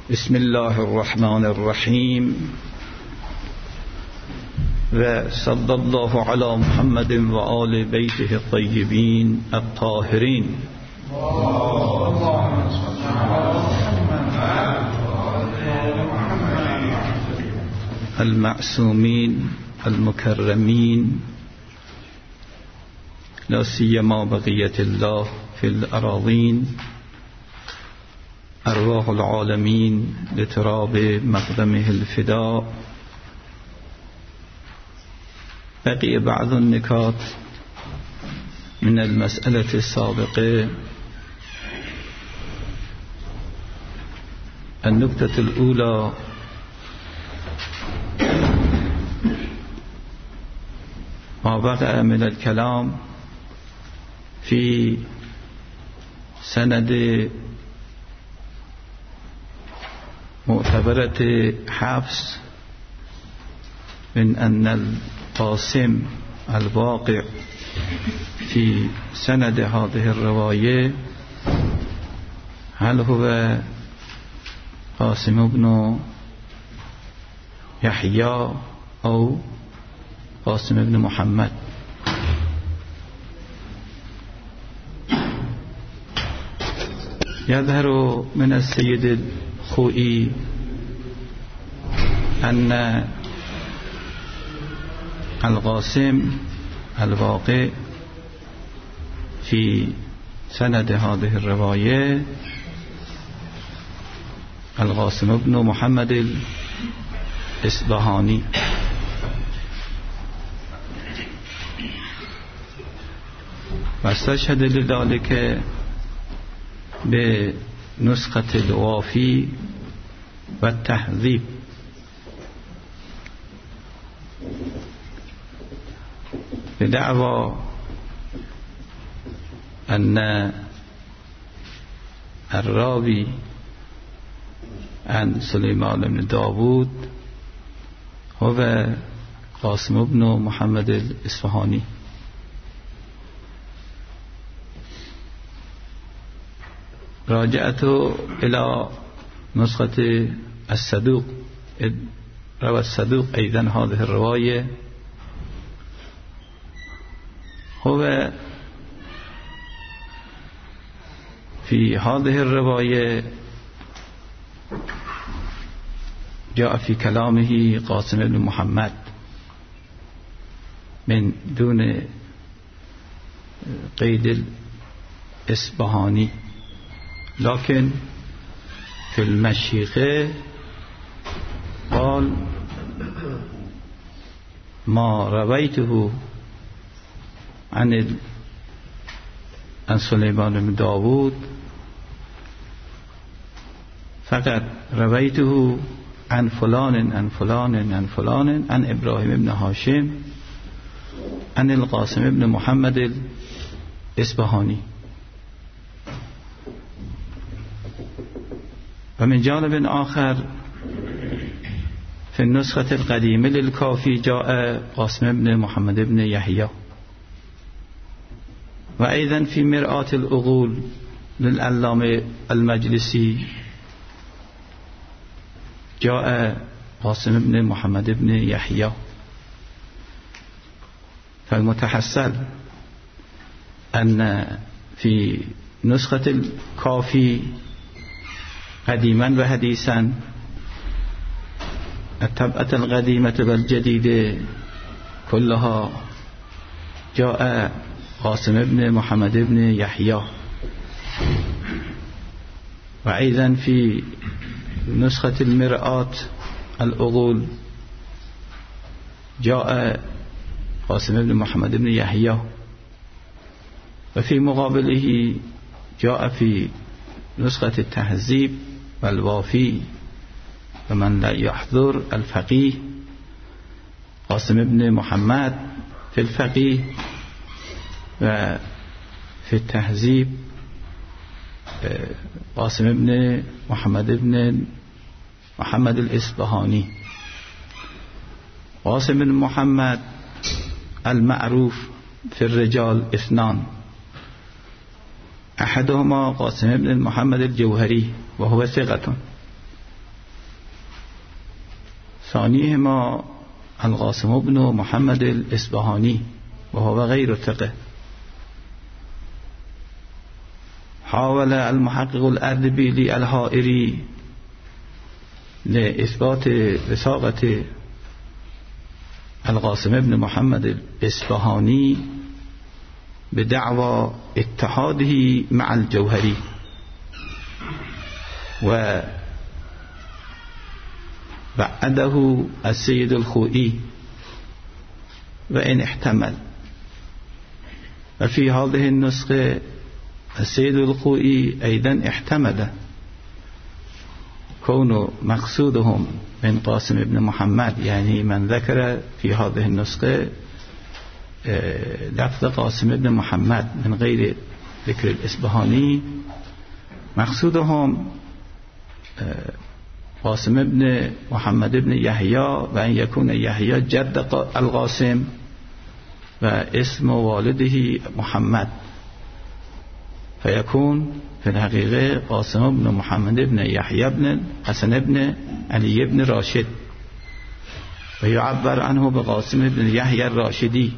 بسم الله الرحمن الرحیم و صلی الله علی محمد و آل بیته الطیبین الطاهرین المعصومین المکرمین لا سیما بقیة الله فی الاراضین ارواح العالمین لتراب مقدمه الفداء. بقي بعض النكات من المسألة السابقة. النكتة الأولى: ما وقع من الكلام في سند معتبرة حفص من أن القاسم الواقع في سند هذه الرواية هل هو قاسم بن يحيى أو قاسم بن محمد. يظهر من السيد الخوئي أن القاسم الواقع في سند هذه الرواية القاسم بن محمد الإصبهاني. واستشهد لذلك بنسخة الوافي والتهذيب. بدعوى أن الراوي عن سليمان بن داود هو قاسم بن محمد الإصفهاني. راجعت إلى نسخة الصدوق، روى الصدوق أيضا هذه الرواية. هو في هذه الرواية جاء في كلامه قاسم بن محمد من دون قيد الإصبهاني، لكن في المشيخة قال ما رويته عن سليمان بن داود فقط رويته عن فلان عن فلان عن فلان عن إبراهيم بن هاشم عن القاسم بن محمد الإصبهاني. ومن جانب آخر في النسخة القديمة للكافي جاء قاسم بن محمد بن يحيى. وأيضا في مرآة العقول للعلامة المجلسي جاء قاسم بن محمد بن يحيى. فالمتحصل أن في نسخة الكافي قديما وحديثا الطبعة القديمة والجديدة كلها جاء قاسم بن محمد بن يحيى. وأيضا في نسخة المرآة العقول جاء قاسم بن محمد بن يحيى. وفي مقابله جاء في نسخة التهذيب والوافي ومن لا يحضر الفقيه قاسم بن محمد في الفقيه، وفي التهذيب قاسم بن محمد الإصبهاني. قاسم بن محمد المعروف في الرجال اثنان: أحدهما قاسم بن محمد الجوهري وهو ثقة، ثانيهما القاسم بن محمد الإصبهاني وهو غير ثقة. حاول المحقق الأردبيلي الحائري لإثبات وثاقة القاسم بن محمد الإصبهاني بدعوى اتحاده مع الجوهري، وبعده السيد الخوئي وإن احتمل. وفي هذه النسخة السيد الخوئي أيضا احتمل كون مقصودهم من قاسم بن محمد، يعني من ذكر في هذه النسخة لفظ قاسم بن محمد من غير ذكر الإصبهاني، مقصودهم قاسم بن محمد بن يحيى، وأن يكون يحيى جد القاسم واسم والده محمد، فيكون في الحقيقة قاسم بن محمد بن يحيى بن حسن بن علي بن راشد، ويعبر عنه بقاسم بن يحيى الراشدي.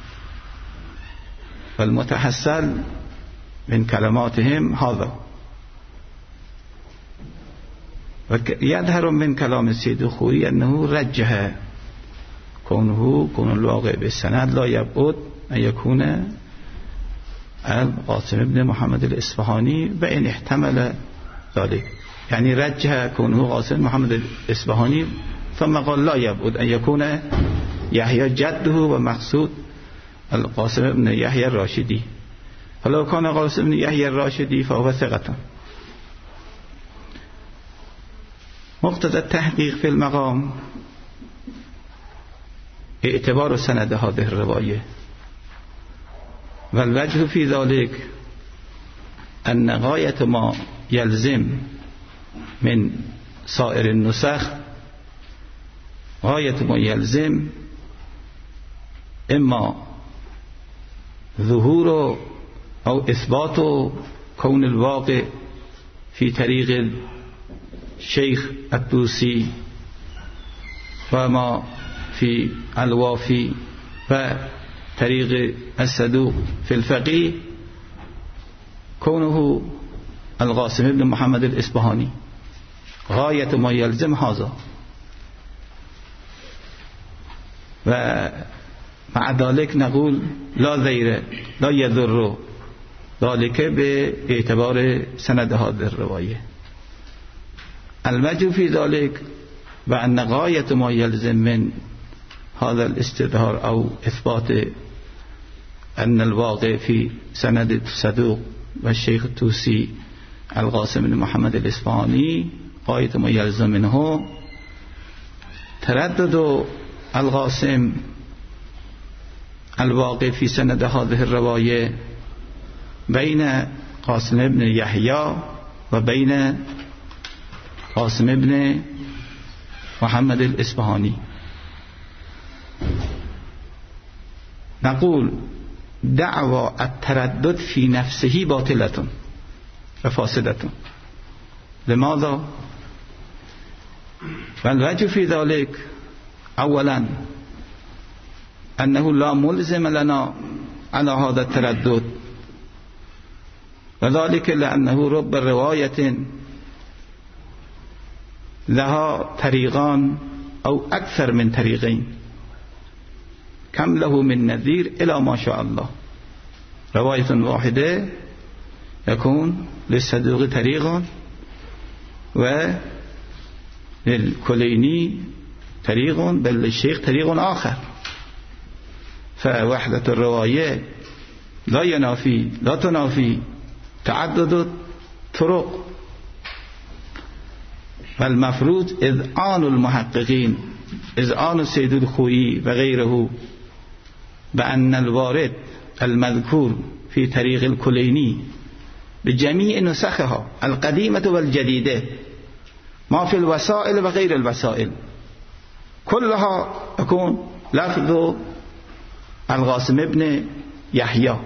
فالمتحصل من كلماتهم هذا. ويظهر من كلام السيد الخوئي أنه رجح كون الواقع بالسند لا يبعد أن يكون القاسم بن محمد الإصبهاني، وإن احتمل ذلك، يعني رجح كونه قاسم محمد الإصبهاني، ثم قال لا يبعد أن يكون يحيى جده ومقصود القاسم بن يحيى الراشدي. فلو كان قاسم بن يحيى الراشدي فهو ثقة. مقتضى التحقيق في المقام اعتبار سند هذه الرواية، والوجه في ذلك أن غاية ما يلزم من سائر النسخ، غاية ما يلزم إما ظهور أو إثبات كون الواقع في طريق الشيخ الطوسي، وما في الوافي وطريق الصدوق في الفقيه كونه القاسم بن محمد الإصبهاني. غاية ما يلزم هذا، ومع ذلك نقول لا يضر ذلك باعتبار سند هذه الرواية. الوجه في ذلك بأن غاية ما يلزم من هذا الاستظهار أو إثبات أن الواقع في سند الصدوق والشيخ الطوسي القاسم بن محمد الإصبهاني، غاية ما يلزم منه تردد القاسم الواقع في سند هذه الرواية بين قاسم بن يحيى وبين قاسم بن محمد الإصبهاني. نقول دعوى التردد في نفسه باطلة وفاسدة. لماذا؟ والوجه في ذلك أولا أنه لا ملزم لنا على هذا التردد، وذلك لأنه رب رواية لها طريقان أو أكثر من طريقين، كم له من نذير إلى ما شاء الله. رواية واحدة يكون للصدوق طريق، وللكليني طريق، بل للشيخ طريق آخر. فوحدة الرواية لا تنافي تعدد طرق. فالمفروض إذعان المحققين، إذعان السيد الخوئي وغيره بأن الوارد المذكور في طريق الكليني بجميع نسخها القديمة والجديدة، ما في الوسائل وغير الوسائل، كلها يكون لفظ القاسم بن يحيى.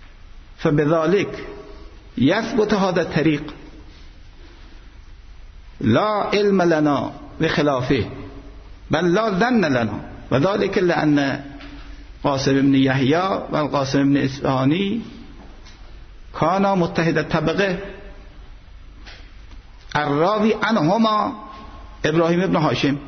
فبذلك يثبت هذا الطريق لا علم لنا بخلافه بل لا ظن لنا وذلك لأن قاسم بن يحيى والقاسم بن إسفهاني كانا متحد الطبقة. الراوي عنهما إبراهيم بن هاشم.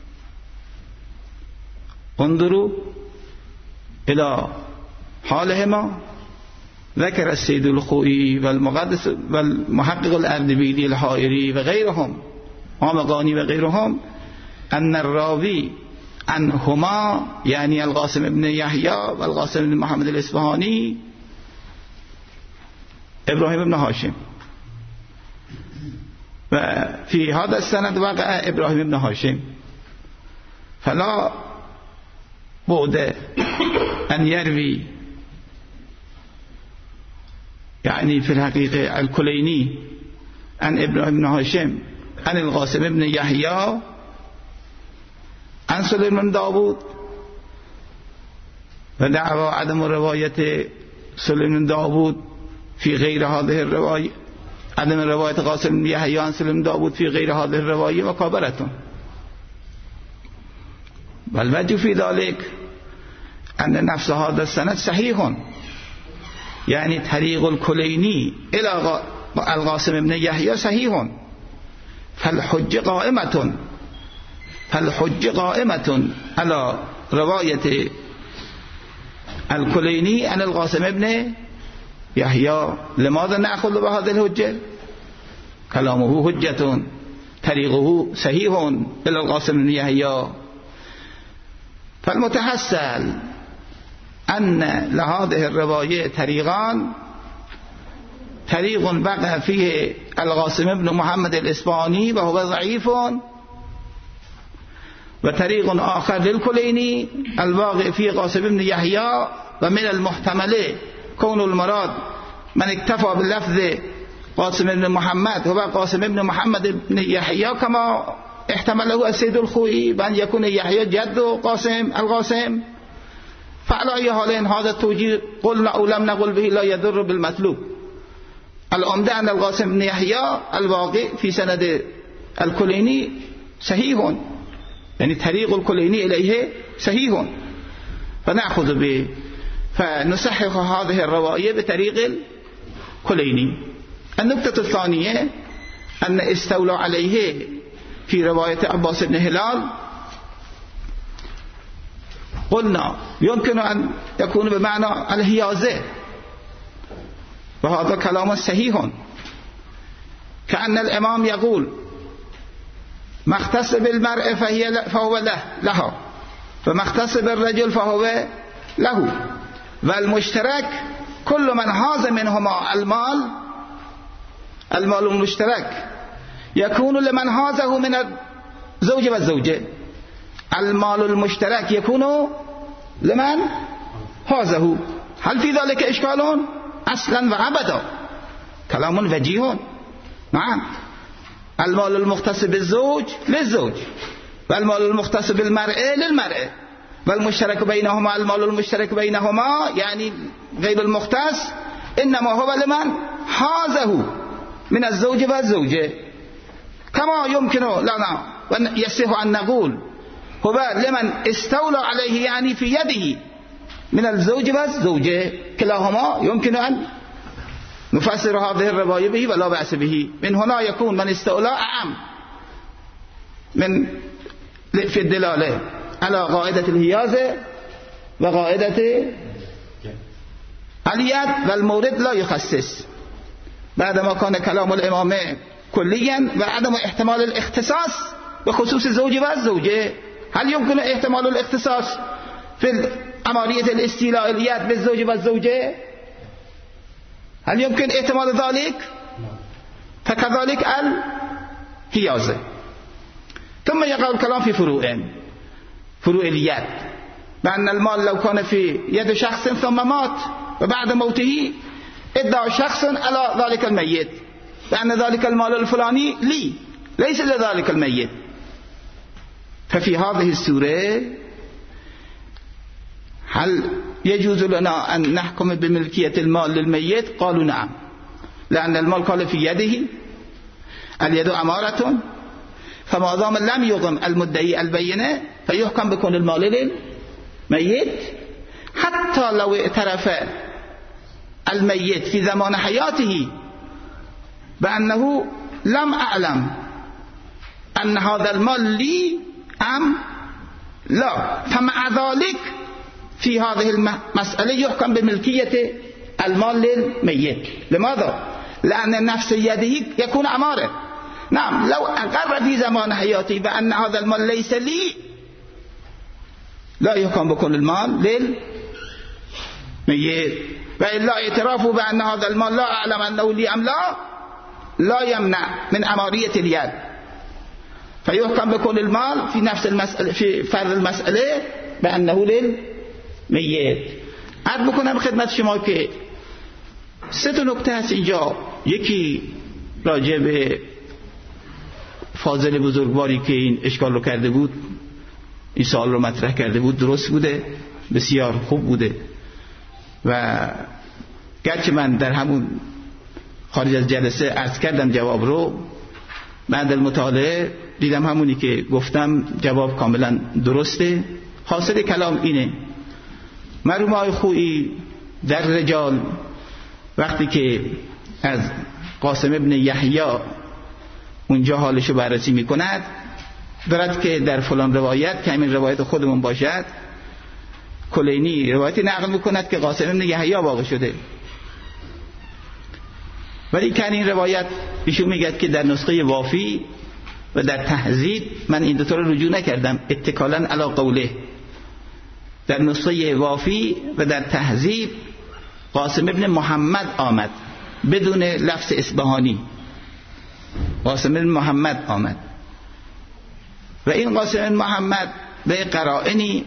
انظروا إلى حالهما. ذكر السيد الخوئي والمقدس والمحقق الأردبيلي الحائري وغيرهم ومغاني وغيرهم أن الراوي عنهما يعني القاسم بن يحيى والقاسم بن محمد الإصفهاني إبراهيم بن هاشم، وفي هذا السند وقع إبراهيم بن هاشم، فلا بد أن يروي يعني في الحقيقة الكليني عن إبراهيم بن هاشم عن القاسم بن يحيى عن سليمان بن داود، ودعوى عدم رواية سليمان بن داود في غير هذه الرواية، عدم رواية قاسم بن يحيى عن سليمان بن داود في غير هذه الرواية وكابرة. والوجه في ذلك أن نفس هذا السند صحيح، يعني طريق الكليني إلى القاسم بن يحيى صحيح، فالحج قائمة على رواية الكليني عن القاسم بن يحيى. لماذا نأخذ بهذه الحجة؟ كلامه حجة، طريقه صحيح إلى القاسم بن يحيى. فالمتحصل أن لهذه الرواية طريقان، طريق بقى فيه القاسم بن محمد الإصفهاني وهو ضعيف، وطريق آخر للكليني الواقع فيه قاسم بن يحيى، ومن المحتمل كون المراد من اكتفى باللفظ قاسم بن محمد هو قاسم بن محمد بن يحيى كما احتمله السيد الخوئي بأن يكون يحيى جد القاسم. فعلى أي حال هذا التوجيه قلنا أو لم نقل به لا يضر بالمطلوب. العمدة أن القاسم بن يحيى الواقع في سند الكليني صحيح، يعني طريق الكليني إليه صحيح، فنأخذ به فنصحح هذه الرواية بطريق الكليني. النقطة الثانية أن استولى عليه في رواية عباس بن هلال قلنا يمكن أن يكون بمعنى الهيازة، وهذا كلام صحيح، كأن الإمام يقول ما اختص بالمرء فهو لها، وما اختص بالرجل فهو له، والمشترك كل من هاز منهما المال المشترك يكون لمن هازه من الزوج والزوجة. المال المشترك يكون لمن هازه. هل في ذلك إشكال؟ أصلا وأبدا، كلام وجيه. نعم، المال المختص بالزوج للزوج، والمال المختص بالمرء للمرء، والمشترك بينهما المال المشترك بينهما يعني غير المختص إنما هو لمن هازه من الزوج والزوجة. كما يمكن لنا ويصح أن نقول هو لمن استولى عليه يعني في يده من الزوج والزوجة، كلاهما يمكن أن نفسر هذه الرواية به ولا بأس به. من هنا يكون من استولى أعم من في الدلالة على قاعدة الهيازة وقاعدة اليد، والمورد لا يخصص بعدما كان كلام الإمام كليا وعدم احتمال الاختصاص بخصوص الزوج والزوجة. هل يمكن احتمال الاختصاص في عملية الاستيلاء اليد بالزوج والزوجة؟ هل يمكن احتمال ذلك؟ فكذلك الهيازة. ثم يقع الكلام في فروع اليد، بأن المال لو كان في يد شخص ثم مات وبعد موته ادعى شخص على ذلك الميت بأن ذلك المال الفلاني لي ليس لذلك الميت، ففي هذه السورة هل يجوز لنا أن نحكم بملكية المال للميت؟ قالوا نعم، لأن المال كان في يده، اليد أمارة فما دام لم يقم المدعی البینه فیحکم بکن المال للمیت حتی لو اعترف المیت فی زمان حیاته بأنه لم اعلم ان هذا المال لی ام لا فمع ذلك في هذه المسألة يحكم بملكية المال للميت. لماذا؟ لأن نفس يده يكون أماره. نعم لو أقر في زمان حياتي بأن هذا المال ليس لي لا يحكم بكل المال للميت، وإلا اعترافه بأن هذا المال لا أعلم أنه لي أم لا يمنع من أمارية اليد، فيحكم بكل المال في نفس المسألة في فرض المسألة بأنه للمیت. عرض بکنم خدمت شما که سه تا نکته هست اینجا. یکی راجع به فاضل بزرگواری که این اشکال رو کرده بود، این سوال رو مطرح کرده بود، درست بوده، بسیار خوب بوده و گرچه من در همون خارج از جلسه عرض کردم جواب رو، بعد المطالعه دیدم همونی که گفتم جواب کاملا درسته. حاصل کلام اینه مرحوم آقای خویی در رجال وقتی که از قاسم ابن یحیی اونجا حالشو بررسی میکند دارد که در فلان روایت که همین روایت خودمون باشد، کلینی روایتی نقل میکند که قاسم ابن یحیی واقع شده، ولی که این روایت ایشون میگه که در نسخه وافی و در تهذیب، من این دوتا رو رجوع نکردم اتکالاً علی قوله، در نسخه وافی و در تهذیب قاسم ابن محمد آمد بدون لفظ اصبهانی، قاسم ابن محمد آمد و این قاسم ابن محمد به قرائنی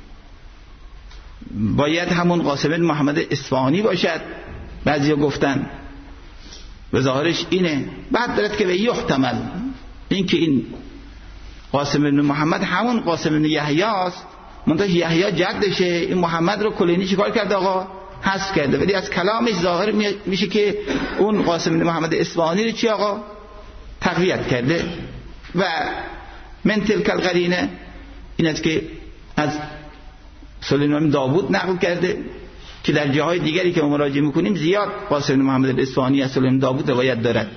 باید همون قاسم ابن محمد اصفهانی باشد، بعضیا گفتن و ظاهرش اینه. بعد دارد که به یحتمل این که این قاسم ابن محمد همون قاسم ابن یحیی است، منتها یحیی جدشه، این محمد رو کلینی چیکار کرده آقا؟ حذف کرده، ولی از کلامش ظاهر میشه که اون قاسم بن محمد اصفهانی رو چی آقا؟ تقویت کرده. و من تلک القرینه این است که از سلیمان داوود نقل کرده که در جاهای دیگری که مراجعه میکنیم زیاد قاسم بن محمد اصفهانی از سلیمان داوود روایت دارد.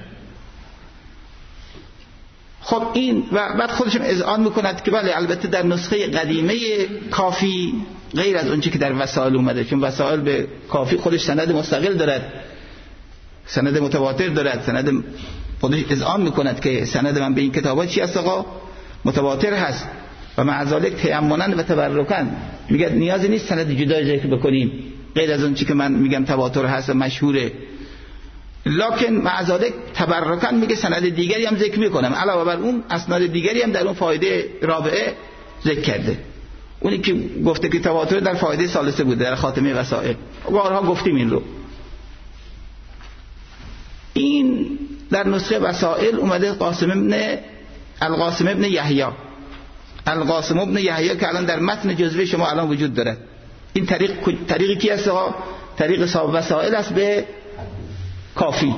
خب این و بعد خودشم اذعان میکند که بله البته در نسخه قدیمه کافی غیر از اون چی که در وسائل اومده، چون وسائل به کافی خودش سند مستقل دارد، سند متواتر دارد، سند خودش اذعان میکند که سند من به این کتابات چی است آقا؟ متواتر هست و مع ذلک تیمنا و تبرکن میگه نیازی نیست سند جدا ذکر بکنیم غیر از اون چی که من میگم تواتر هست و مشهوره، لکن مع ذلک تبرکن میگه سند دیگری هم ذکر میکنم، علاوه بر اون اسناد دیگری هم در اون فایده رابعه ذکر کرده. اونی که گفته که تواتر در فایده ثالثه بوده در خاتمه وسائل، بارها گفتیم این رو. این در نسخه وسائل اومده القاسم ابن یحیی، القاسم ابن یحیی که الان در متن جزوه شما الان وجود داره. این طریقی کی است آقا؟ طریق صاحب وسائل است به کافی.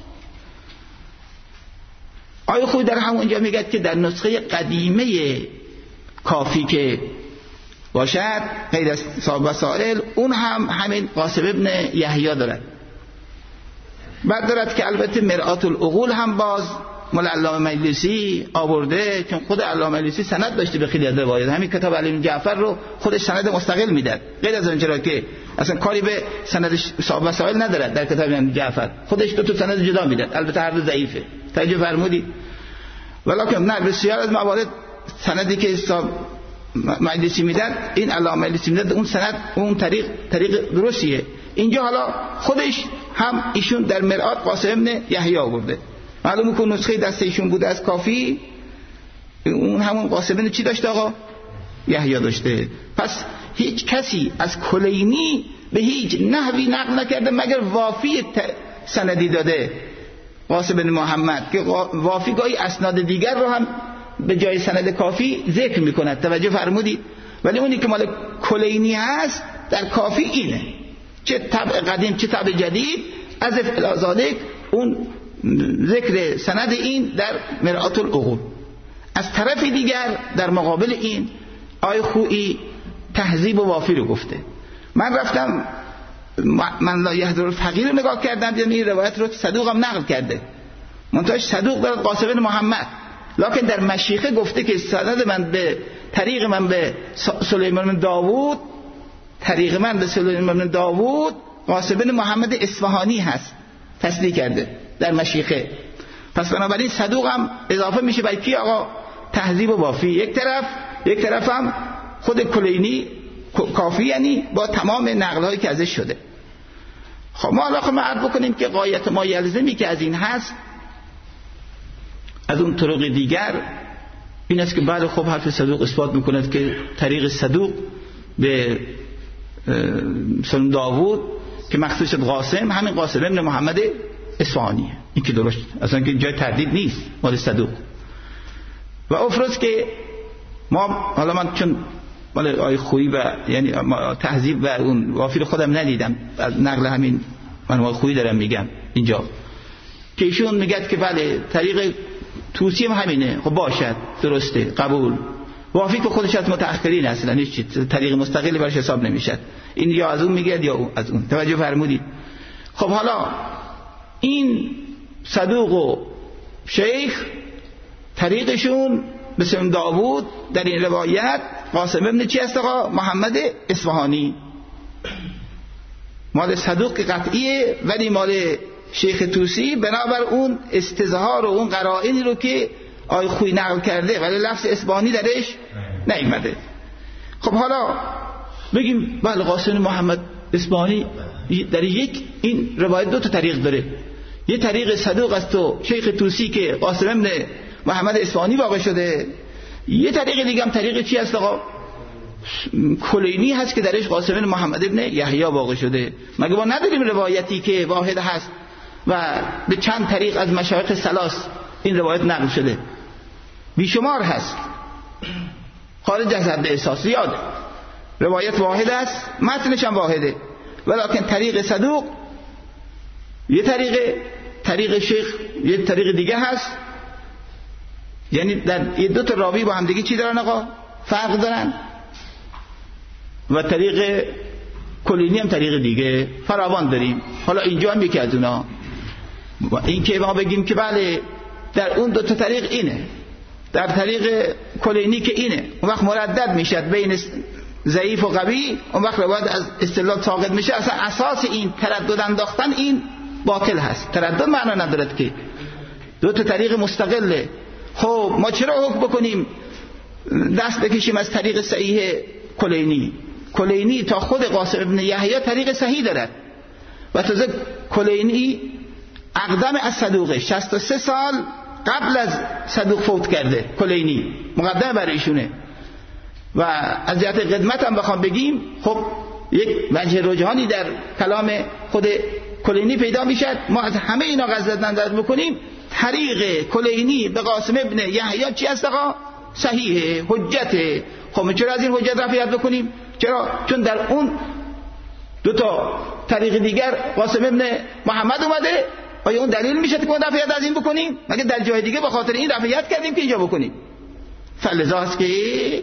آیا خود در همونجا میگه که در نسخه قدیمه کافی که باشد غیر از صاحب وسائل اون هم همین قاسم ابن یحیی دارد. بعد دارد که البته مرآت العقول هم باز مال علامه مجلسی آورده، چون خود علامه مجلسی سند داشته به خیلی از روایات، همین کتاب علی بن جعفر رو خودش سند مستقل میداد، غیر از اونجا که اصلا کاری به سندش صاحب وسائل ندارد. در کتاب علی جعفر خودش دو تا سند جدا میداد، البته هر دو ضعیفه، توجه فرمودید. ولکن نه بسیار از موارد سندی که صاحب مجلسی میداد، این علامه مجلسی میداد، اون سند اون طریق درستیه. اینجا حالا خودش هم ایشون در مرآت قاسم ابن یحیی آورده، معلومه که نسخه دست ایشون بوده از کافی، اون همون قاسم ابن چی داشته آقا؟ یحیی داشته. پس هیچ کسی از کلینی به هیچ نحوی نقل نکرده مگر وافی سندی داده قاسم بن محمد، که وافی گاهی اسناد دیگر رو هم به جای سند کافی ذکر میکند، توجه فرمودید. ولی اونی که مال کلینی هست در کافی اینه، چه طبع قدیم چه طبع جدید، از ذالک اون ذکر سند این در مرآت العقول. از طرف دیگر در مقابل این آی خویی تهذیب و وافی رو گفته. من رفتم من لا یحضر الفقیر رو نگاه کردم، یعنی این روایت رو صدوق هم نقل کرده، منتهاش صدوق دارد قاسم بن محمد، لکن در مشیخه گفته که سند من به طریق من به سلیمان بن داوود، طریق من به سلیمان بن داوود قاسم بن محمد اصفهانی هست، تصدیق کرده در مشیخه. پس بنابراین صدوق هم اضافه میشه بر کی؟ آقا تهذیب و وافی یک طرف هم خود کلینی کافی، یعنی با تمام نقل‌هایی که ازش شده. خب ما الان عرض بکنیم که غایت ما یلزمی که از این هست، از اون طرق دیگر این است که بعد خب حرف صدوق اثبات میکند که طریق صدوق به سلیمان داوود که مخصوص قاسم همین قاسم ابن محمد اصفهانیه. این که درست، اصلا که جای تردید نیست مال صدوق. و افرض که ما حالا من چون مال آی خویی و یعنی تهذیب و اون وافی رو خودم ندیدم، از نقل همین من آی خویی دارم میگم اینجا که ایشون میگه که بله طریق توسی هم همینه، خب باشد درسته قبول. وافی که خودش از متأخرین اصلا هیچ طریق مستقلی برش حساب نمیشه، این یا از اون میگه یا از اون. توجه فرمودید؟ خب حالا این صدوق و شیخ طریقشون به سلیمان داوود در این روایت قاسم ابن چی است آقا؟ محمد اصفهانی. مال صدوق که قطعیه، ولی مال شیخ توسی بنابر اون استظهار و اون قرائنی رو که آی خویی نقل کرده ولی لفظ اصفهانی درش نیامده. خب حالا بگیم بله قاسم محمد اصفهانی در یک این روایت دو تا طریق داره، یه طریق صدوق است و شیخ توسی که قاسم ابن محمد اصفهانی واقع شده، یه طریق دیگه هم طریق چی هست آقا؟ کلینی هست که درش قاسم ابن محمد ابن یحیی واقع شده. مگه ما نداریم روایتی که واحد هست و به چند طریق از مشایخ ثلاث این روایت نقل شده؟ بیشمار هست، خارج از حد احساس زیاده. روایت واحد است، متنش هم واحده، ولکن طریق صدوق یه طریق شیخ یه طریق دیگه هست، یعنی در یه دو تا راوی با هم دیگه چی دارن آقا؟ فرق دارن. و طریق کلینی هم طریق دیگه فراوان داریم. حالا اینجا هم یکی از اونا این که ما بگیم که بله در اون دو تا طریق اینه، در طریق کلینی که اینه، اون وقت مردد میشد بین ضعیف و قوی، اون وقت روایت از استدلال ساقط میشه. اصلا اساس این تردد انداختن این باطل هست. تردد معنا ندارد که دو تا طریق مستقله. خب ما چرا حکم بکنیم دست بکشیم از طریق صحیح کلینی تا خود قاسم ابن یحیی طریق صحیح دارد و تازه کلینی اقدم از صدوقه، 63 سال قبل از صدوق فوت کرده. کلینی مقدم برای ایشونه و از جهت قدمت هم بخوام بگیم خب یک وجه رجحانی در کلام خود کلینی پیدا میشد. ما از همه اینا قصد انداز بکنیم طریق کلینی به قاسم ابن یحیی چی است آقا؟ صحیحه، حجته. خب چرا از این حجت رفعیت بکنیم؟ چرا؟ چون در اون دو تا طریق دیگر قاسم ابن محمد اومده. آیا اون دلیل میشه که ما رفعیت از این بکنیم؟ مگه در جای دیگه به خاطر این رفعیت کردیم که اینجا بکنیم؟ فلذا است که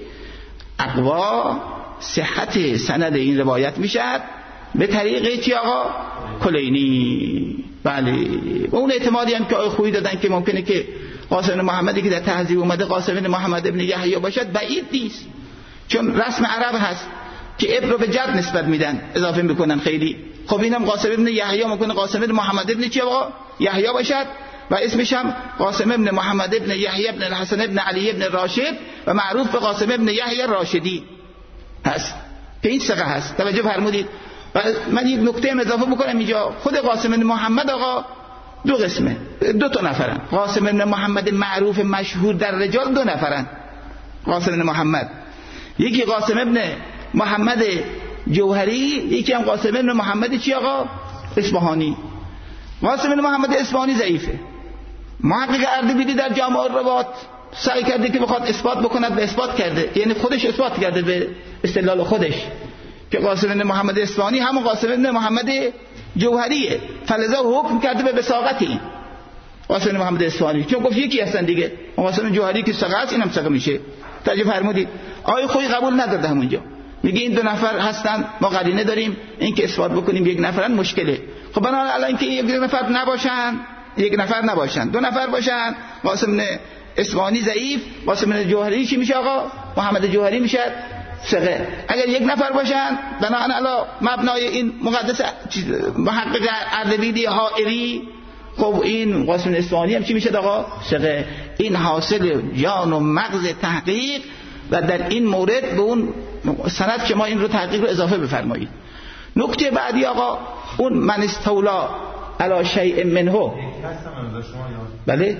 اقوا صحت سند این روایت میشد به طریق چی آقا؟ کلینی. بله، و اون اعتمادی هم که آقای خویی دادن که ممکنه که قاسم محمدی که در تهذیب اومده قاسم ابن محمد ابن یحیی باشد بعید نیست، چون رسم عرب هست که ابن رو به جد نسبت میدن، اضافه میکنن خیلی. خب اینم قاسم ابن یحیی ممکنه قاسم ابن محمد ابن چی آقا؟ یحیی باشد و اسمش هم قاسم ابن محمد ابن یحیی ابن الحسن ابن علی ابن راشد و معروف به قاسم ابن یحیی راشدی هست که این ثقه هست. توجه فرمودید؟ و من یک نکته اضافه بکنم اینجا، خود قاسم ابن محمد آقا دو قسمه، دو تا نفرن. قاسم ابن محمد معروف مشهور در رجال دو نفرن. قاسم ابن محمد، یکی قاسم ابن محمد جوهری، یکی هم قاسم ابن محمد چی آقا؟ اصفهانی. قاسم ابن محمد اصفهانی ضعیفه. محقق اردبیلی در جامع الروات سعی کرده که بخواد اثبات بکند و اثبات کرده، یعنی خودش اثبات کرده به استدلال خودش که قاسم ابن محمد اصفهانی همون قاسم ابن محمد جوهریه، فلذا حکم کرده به وثاقت این. قاسم محمد اصفهانی، چون گفت یکی هستن دیگه. قاسم جوهری که ثقه است اینم ثقه میشه. توجه فرمودید؟ آیه خویی قبول نداده همونجا، میگه این دو نفر هستن، ما قرینه داریم این که اثبات بکنیم یک نفرن مشکله. خب بنابراین الان که یک نفر نباشن، دو نفر باشن، قاسم اصفهانی ضعیف، قاسم جوهری چی میشه آقا؟ محمد جوهری میشه ثقه. اگر یک نفر باشن بنابراین علی مبنای این مقدس محقق اردبیلی حائری، خب این قاسم اصفهانی هم چی میشه آقا؟ ثقه. این حاصل جان و مغز تحقیق و در این مورد به اون سند که ما این رو تحقیق رو اضافه بفرمایید. نکته بعدی آقا اون من استولا علی شیء منه. بله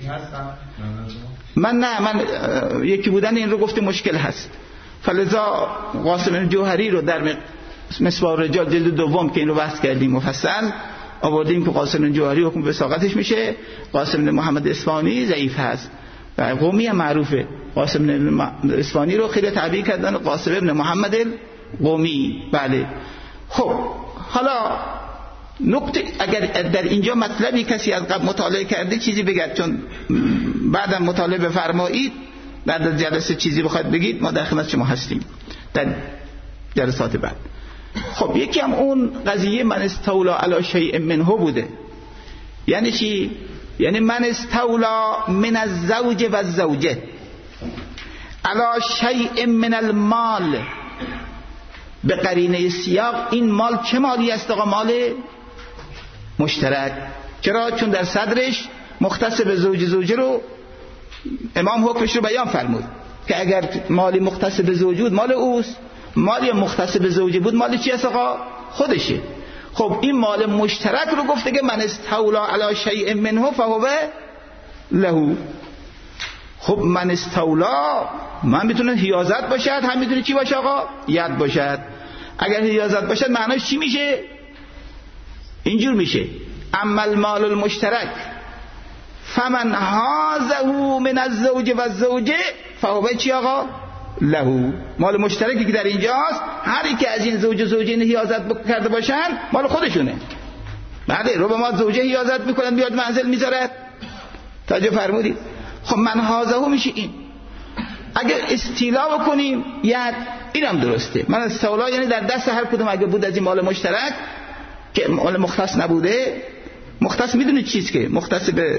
من یکی بودن این رو گفته مشکل هست، فلذا قاسم جوهری رو در مصباح الرجال جلد دوم که این رو بحث کردیم مفصل آوردیم که قاسم جوهری حکم به ساقطش میشه، قاسم محمد اصفهانی ضعیف هست و قومی هم معروفه. قاسم اصفهانی رو خیلی تعبیر کردن قاسم ابن محمد قومی. بله خب حالا نکته، اگر در اینجا مطلبی کسی از قبل مطالعه کرده چیزی بگید، چون بعدم مطالعه بفرمایید، بعد از جلسه چیزی بخواید بگید ما در خدمت شما هستیم در جلسات بعد. خب یکی هم اون قضیه من استولا علی شیء منه بوده. یعنی چی؟ یعنی من استولا من الزوج و الزوجه علی شیء من المال به قرینه سیاق. این مال چه مالی است آقا؟ مال مشترک. چرا؟ چون در صدرش مختص به زوجه رو امام حکمش رو بیان فرمود که اگر مالی مختص به زوج بود مال اوست، مالی مختص به زوجه بود مال چی است آقا؟ خودشه. خب این مال مشترک رو گفته که من استولا علی شیء منه فهو له. خب من استولا من میتونه حیازت باشد، هم میتونه چی باشه آقا؟ ید باشد. اگر حیازت باشد معناش چی میشه؟ اینجور میشه اما المال المشترک فمن هازه من الزوج و الزوجه فهو چی آقا؟ له. مال مشترکی که در اینجاست هر یک از این زوج و زوجین حیازت کرده باشن مال خودشونه. بله رو به ما زوجه حیازت میکنن بیاد منزل میذارد. توجه فرمودید؟ خب من هازه میشه این. اگر استیلا بکنیم ید اینم درسته. من استولا یعنی در دست هر کدوم اگه بود از این مال مشترک که مال مختص نبوده. مختص میدونید چیز که مختص به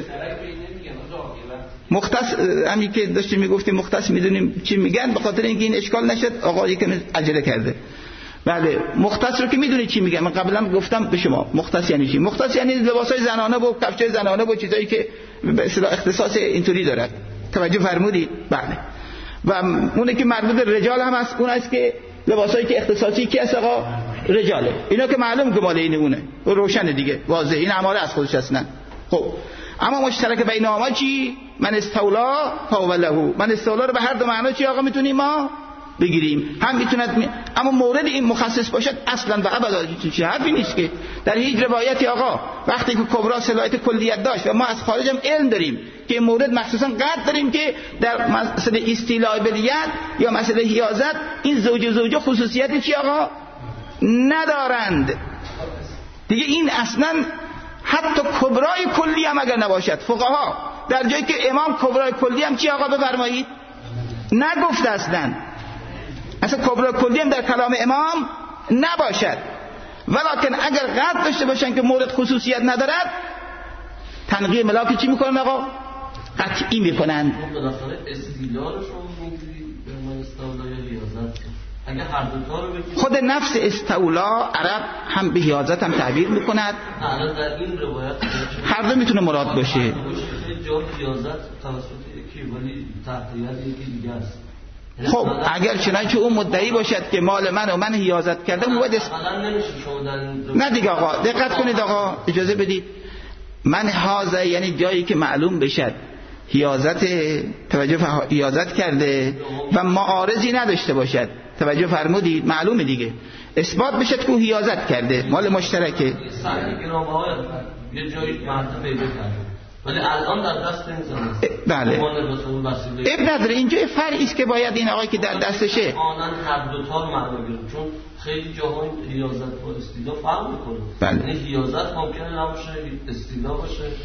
مختص همین که داشتیم میگفتیم مختص میدونیم چی میگن، به خاطر اینکه این اشکال نشد آقا یکم عجله کرده. بله مختص رو که میدونید چی میگن، من قبلا گفتم به شما مختص یعنی چی. مختص یعنی لباسای زنانه و کفشای زنانه و چیزایی که به اصطلاح اختصاص اینطوری دارد. توجه فرمودید؟ بله. و اونه که مربوط به رجال هم هست، اون است که لباسایی که اختصاصی کی است آقا؟ رجاله. اینا که معلوم که مال اینونه، روشن دیگه، واضحه، این اماره از خودش هستن. خب اما مشترک بینهما چی؟ من استولا فهو له. من استولا رو به هر دو معنا چی آقا میتونیم ما بگیریم. هم میتوند اما مورد این مخصص باشد اصلا و ابدا چیزی حرفی نیست که در هیچ روایتی آقا وقتی که کبرا صلاحیت کلیت داشت و ما از خارج هم علم داریم که این مورد مخصوصا قطع داریم که در مسئله استیلاء بلیت یا مسئله حیازت این زوج و زوجه خصوصیت چی آقا ندارند دیگه. این اصلا حتی کبرای کلی هم اگر نباشد، فقها در جایی که امام کبرای کلی هم چی آقا بفرمایید نگفته اصلا کبرای کلی هم در کلام امام نباشد، ولکن اگر قطع داشته باشن که مورد خصوصیت ندارد تنقیه ملاک چی میکنن آقا؟ قطعی میکنن. خود نفس استولا عرب هم به حیازت هم تعبیر میکند. هر دو میتونه مراد باشه. خب اگر چنانچه اون مدعی باشد که مال من و من حیازت کردم نه دیگه آقا دقت کنید آقا اجازه بدید. من حاضر یعنی جایی که معلوم بشد حیازت توجه حیازت کرده و معارضی نداشته باشد. توجه فرمودید؟ معلومه دیگه اثبات بشد که حیازت کرده مال مشترکه. یه جایی مرتبه پیدا کرده ولی الان در دست انسان است. بله اب نداره اینجا فرعی است که باید این آقای که در دستشه آنن هر دو تا رو معنا بگیره، چون خیلی جاهای حیازت و استیلا فرق میکنه. بله. یعنی حیازت ممکنه نباشه، استیلا باشه،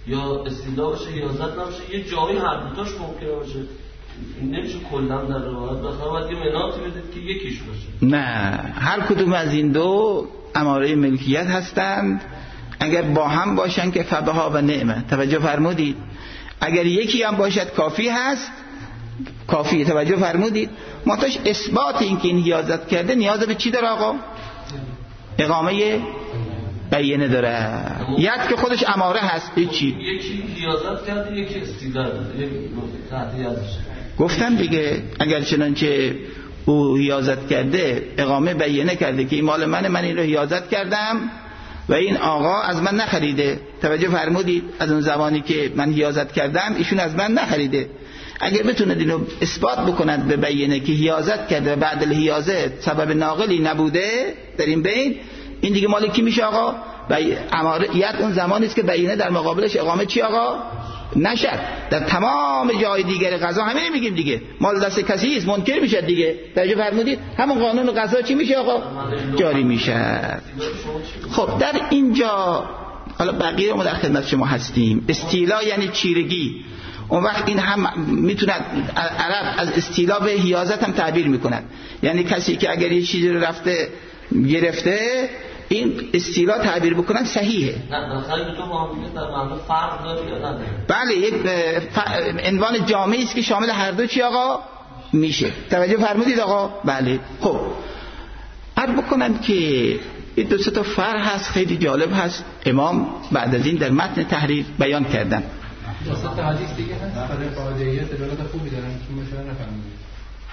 یا استیلا باشه یا حیازت نباشه، یه جایی هر دوتاش ممکنه باشه. نمیشه کلا در روایت بخواه باید یه مناطی بدید که یکیش باشه. نه، هر کدوم از این دو اماره ملکیت هستند. اگر با هم باشن که فبها و نعمه. توجه فرمودید؟ اگر یکی هم باشد کافی هست، کافی. توجه فرمودید؟ منتهاش اثبات این که این حیازت کرده نیاز به چی داره آقا؟ اقامه بیانه داره. یک که خودش اماره هست. چی؟ یکی حیازت کرده، یکی استیلا داده، یکی تحتیازش. گفتم دیگه اگر چنانچه او حیازت کرده، اقامه بیانه کرده که این مال منه، من این رو حیازت کردم و این آقا از من نخریده. توجه فرمودید؟ از اون زمانی که من حیازت کردم ایشون از من نخریده. اگر بتوند اینو اثبات بکند به بیانه که حیازت کرده و بعد الحیازه سبب ناقلی نبوده در این بین، این دیگه مال کی میشه آقا؟ اماریت اون زمانی است که بیانه در مقابلش اقامه چی آقا؟ نشد. در تمام جای دیگر قضا همین میگیم دیگه، مال دست کسی است منکر میشه دیگه. توجه فرمودید؟ همون قانون قضا چی میشه آقا؟ جاری میشه. خب در اینجا حالا بقیه ما در خدمت شما هستیم. استیلا یعنی چیرگی. اون وقت این هم میتوند عرب از استیلا به حیازت هم تعبیر میکند. یعنی کسی که اگر یه چیزی رو رفته گرفته، این استیلا تعبیر بکنن صحیحه. نه خیلی تو با هم دیگه در معنی فرق داره یا نداره؟ بله، یک عنوان جامعی است که شامل هر دو چی آقا میشه. توجه فرمودید آقا؟ بله. خب عرض بکنم که این دو سه تا فرق هست خیلی جالب هست، امام بعد از این در متن تحریر بیان کردن. دو سه تا حدیث دیگه هست برای قاعده‌ای دلالت خوبی دارن که مثلا نفهمید.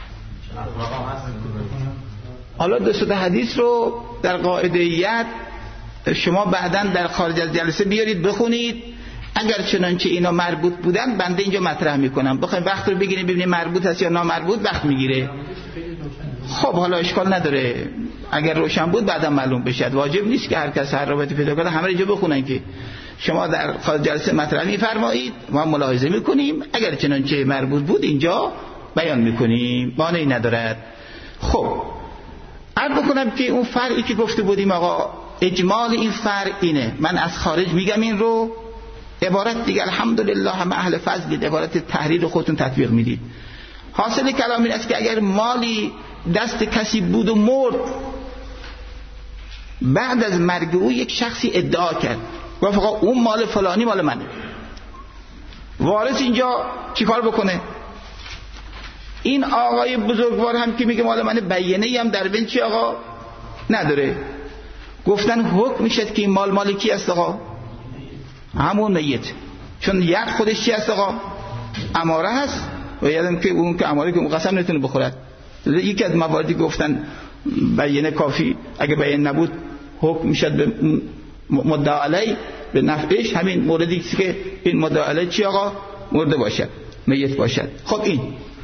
حالا دو سه تا حدیث رو در قاعده‌ایت شما بعداً در خارج از جلسه بیارید بخونید. اگر چنانچه اینا مربوط بودن بنده اینجا مطرح میکنم. بخوایم وقت رو بگیریم ببینیم مربوط هست یا نامربوط، وقت میگیره. خب حالا اشکال نداره، اگر روشن بود بعدا معلوم بشه. واجب نیست که هر کس هر رابطه پیدا کنه همه اینجا بخونن که شما در خارج جلسه مطرح میفرمایید، ما ملاحظه میکنیم، اگر چنانچه مربوط بود اینجا بیان میکنیم، مانعی ندارد. خب عرض بکنم که اون فرقی که گفته بودیم آقا، اجمال این فرق اینه. من از خارج میگم این رو، عبارت دیگه الحمدلله همه اهل فضلید، عبارت تحریر خودتون تطبیق میدید. حاصل کلام این است که اگر مالی دست کسی بود و مرد، بعد از مرگ او یک شخصی ادعا کرد گفت آقا اون مال فلانی مال منه، وارث اینجا چیکار بکنه؟ این آقای بزرگوار هم که میگه مال منه، بیانه‌ای هم در بین چی آقا نداره. گفتن حکم میشد که این مال کی است آقا؟ همون میت. چون یک خودش چی است آقا؟ اماره هست و یادم که اون که اماره که اون قسم نتونه بخورد. یکی از مواردی گفتن بیانه کافی، اگه بیانه نبود حکم میشد به مدعی علی به نفعش، همین موردی که این مدعی علی چی آقا؟ مرده باشد، میت باشد. خب این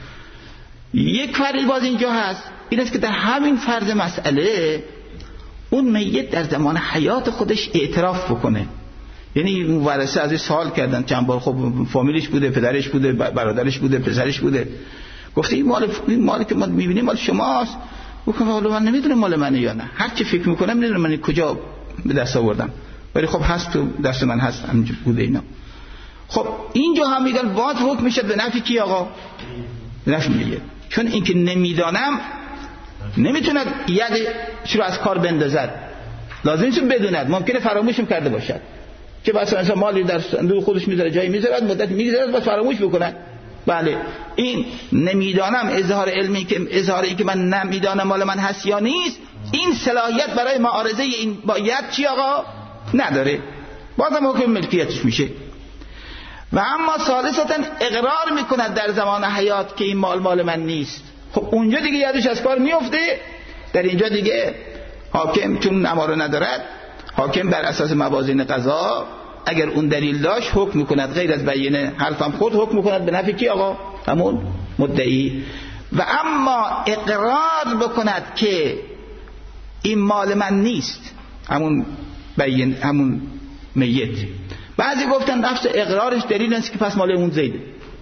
یک فرقی باز اینجا هست، این است که در همین فرض مسئله اون میت در زمان حیات خودش اعتراف بکنه. یعنی ورثه ازش سوال کردن چند بار، خب فامیلش بوده، پدرش بوده، برادرش بوده، پسرش بوده، گفته این مالی که ما میبینیم مال شماست. گفتم حالا من نمیدونم مال منه یا نه، هر چی فکر میکنم نمیدونم من کجا به دست آوردم، ولی خب هست تو دست من، هست همینجور بوده اینا. خب اینجا هم میگن باز حکم میشه به نفع کی آقا؟ نفع میگه. چون اینکه نمیدانم نمیتوند یدش رو از کار بندازد، لازم نیست بدوند، ممکنه فراموشم کرده باشد، که مثلا مالی در صندوق خودش میذاره، جایی میذارد، مدت میگذرد باز فراموش بکنه. بله، این نمیدانم اظهار علمی که اظهاری که من نمیدانم مال من هست یا نیست، این صلاحیت برای معارضه این با ید چی آقا نداره، بازم حکم ملکیتش میشه. و اما ثالثاً اقرار میکند در زمان حیات که این مال من نیست. خب اونجا دیگه یادش از کار میفته. در اینجا دیگه حاکم چون اماره ندارد، حاکم بر اساس موازین قضا اگر اون دلیل داشت حکم میکند، غیر از بیانه حرفم خود حکم میکند به نفع کی آقا؟ همون مدعی. و اما اقرار بکند که این مال من نیست، همون همون میت. بعضی گفتن نفس اقرارش دلیل است که پس مال اون زیده،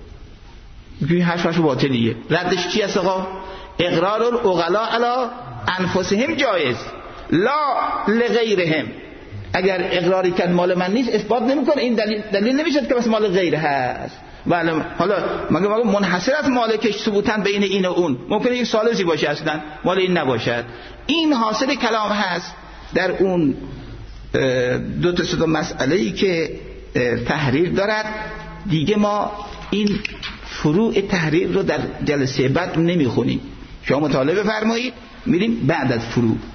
این حرفش باطلیه. ردش چی است آقا؟ اقرار العقلاء علی انفسهم جایز لا لغیرهم. اگر اقراری کرد مال من نیست اثبات نمیکنه، این دلیل نمیشه که بس مال غیره هست. بله حالا مگه منحصر از مالکش ثبوتاً بین این و اون، ممکنه یک ثالثی باشه اصلا مال این نباشد. این حاصل کلام هست در اون دو تا سه مسئله‌ای که تحریر دارد. دیگه ما این فروع تحریر رو در جلسه بعد نمیخونیم، شما مطالعه بفرمایید، میریم بعد از فروع.